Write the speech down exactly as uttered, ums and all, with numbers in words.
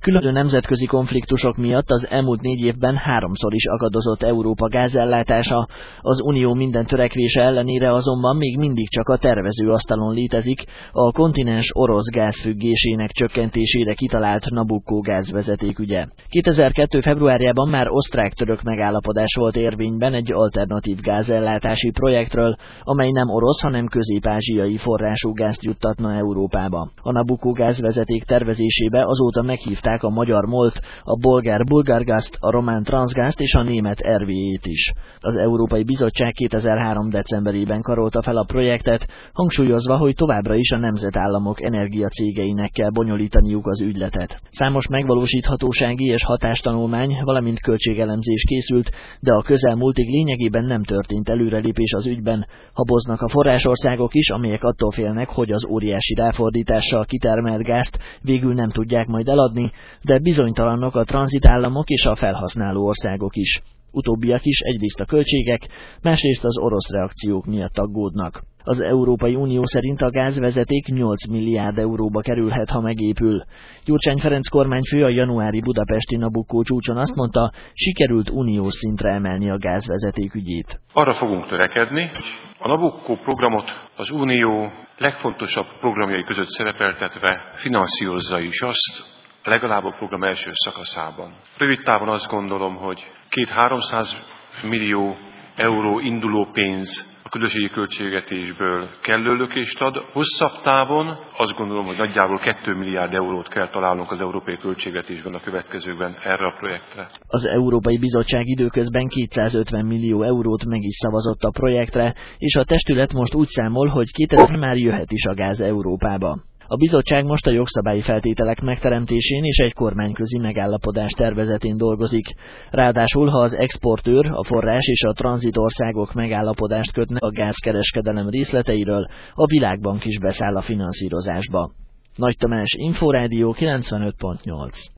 Különböző nemzetközi konfliktusok miatt az elmúlt négy évben háromszor is akadozott Európa gázellátása. Az Unió minden törekvése ellenére azonban még mindig csak a tervezőasztalon létezik a kontinens orosz gázfüggésének csökkentésére kitalált Nabucco gázvezeték ügye. kétezer-kettő februárjában már osztrák-török megállapodás volt érvényben egy alternatív gázellátási projektről, amely nem orosz, hanem közép-ázsiai forrású gázt juttatna Európába. A Nabucco gázvezeték tervezésébe azóta meghívták a magyar MOL-t, a bolgár Bulgargázt, a román Transgázt és a német er vé é-t is. Az Európai Bizottság kétezer-három decemberében karolta fel a projektet, hangsúlyozva, hogy továbbra is a nemzetállamok energiacégeinek kell bonyolítaniuk az ügyletet. Számos megvalósíthatósági és hatástanulmány, valamint költségelemzés készült, de a közelmúltig lényegében nem történt előrelépés az ügyben. Haboznak a forrásországok is, amelyek attól félnek, hogy az óriási ráfordítással kitermelt gázt végül nem tudják majd eladni, de bizonytalanok a tranzitállamok és a felhasználó országok is. Utóbbiak is egyrészt a költségek, másrészt az orosz reakciók miatt aggódnak. Az Európai Unió szerint a gázvezeték nyolc milliárd euróba kerülhet, ha megépül. Gyurcsány Ferenc kormányfő a januári budapesti Nabucco csúcson azt mondta, sikerült uniós szintre emelni a gázvezeték ügyét. Arra fogunk törekedni, hogy a Nabucco programot az Unió legfontosabb programjai között szerepeltetve finanszírozza is azt, legalább a program első szakaszában. Rövid távon azt gondolom, hogy két-háromszáz millió euró induló pénz a közösségi költségvetésből kellő lökést ad. Hosszabb távon azt gondolom, hogy nagyjából két milliárd eurót kell találnunk az európai költségvetésben a következőkben erre a projektre. Az Európai Bizottság időközben kétszázötven millió eurót meg is szavazott a projektre, és a testület most úgy számol, hogy kétezer már jöhet is a gáz Európába. A bizottság most a jogszabályi feltételek megteremtésén és egy kormányközi megállapodás tervezetén dolgozik. Ráadásul, ha az exportőr, a forrás és a tranzitországok megállapodást kötnek a gázkereskedelem részleteiről, a Világbank is beszáll a finanszírozásba. Nagy Tamás, Inforádió kilencvenöt pont nyolc.